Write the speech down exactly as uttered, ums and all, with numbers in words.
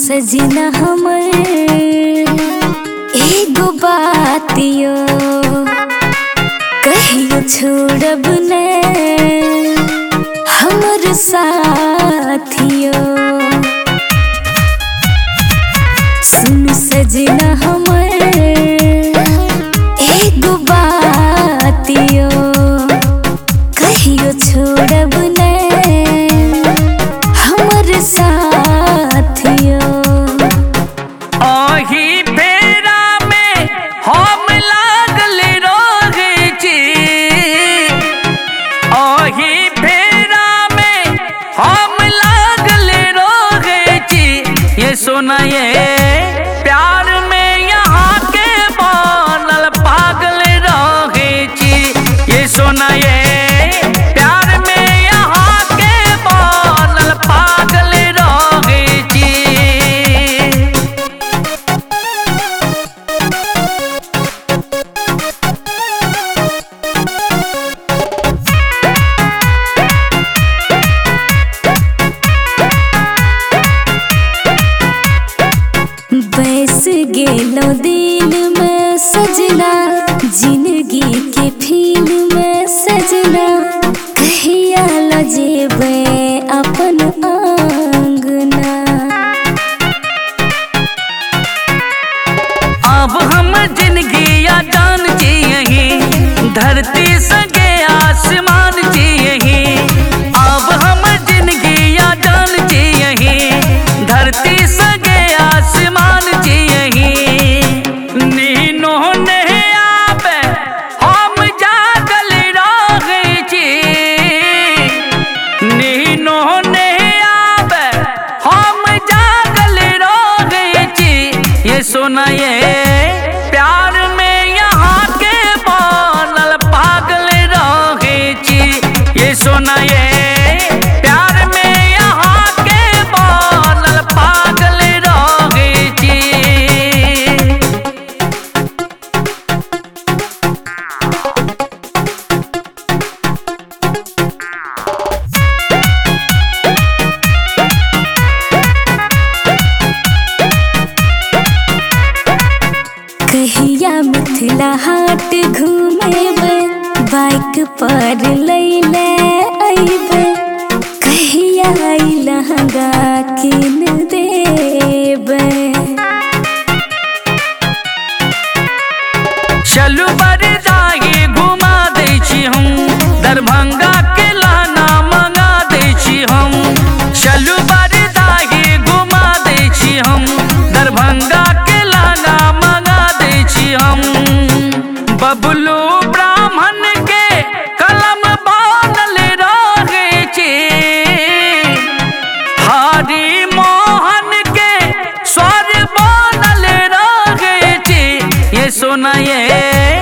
सजना हमर एगो बातियो कहियो छोड़ब ने हमर साथियो। सुन सजना हमर एगो बातियो कहियो छोड़ब ने हमर साथियो। आही फेरा में हम लागल रहे छी, आही फेरा में हम लागल रहे छी। ये सोना ये प्यार में यहाँ के बनल पागल रहे छी। ये सोना ये प्यार में यहाँ के बनल पागल रहे छी। बैस गेलो दिल में सजना जिंदगी के फिल्म में सजना। कहिया ल जेबे अपन आंगना। अब हम जिंदगी या जान जियही, धरती संगे आसमान जियही। अब हम जिंदगी या जान जियही, धरती संगे आसमान जियही। नीनो नहीं आवे हम जागल रहे छी, नीनो नहीं आवे हम जागल रहे छी। ये सोना ये प्यार में यहाँ के बनल पागल रहे छी। ये सोना ये प्यार में यहाँ के बनल पागल रहे छी। कहिया मिथिला हाट घूमेबे बाइक पर लैले अइबे। कहिया ई लहंगा किन देबे। चलू बरदाई घुमा दै छी हम, दरभंगा के लहंगा मंगा दै छी हम। चलू बरदाई घुमा दै छी हम, दरभंगा के लहंगा मंगा दै छी हम। बबलू ब्राह्मण के कलम बनल रहे छी, हरि मोहन के स्वर बनल रहे छी। ये सोना ये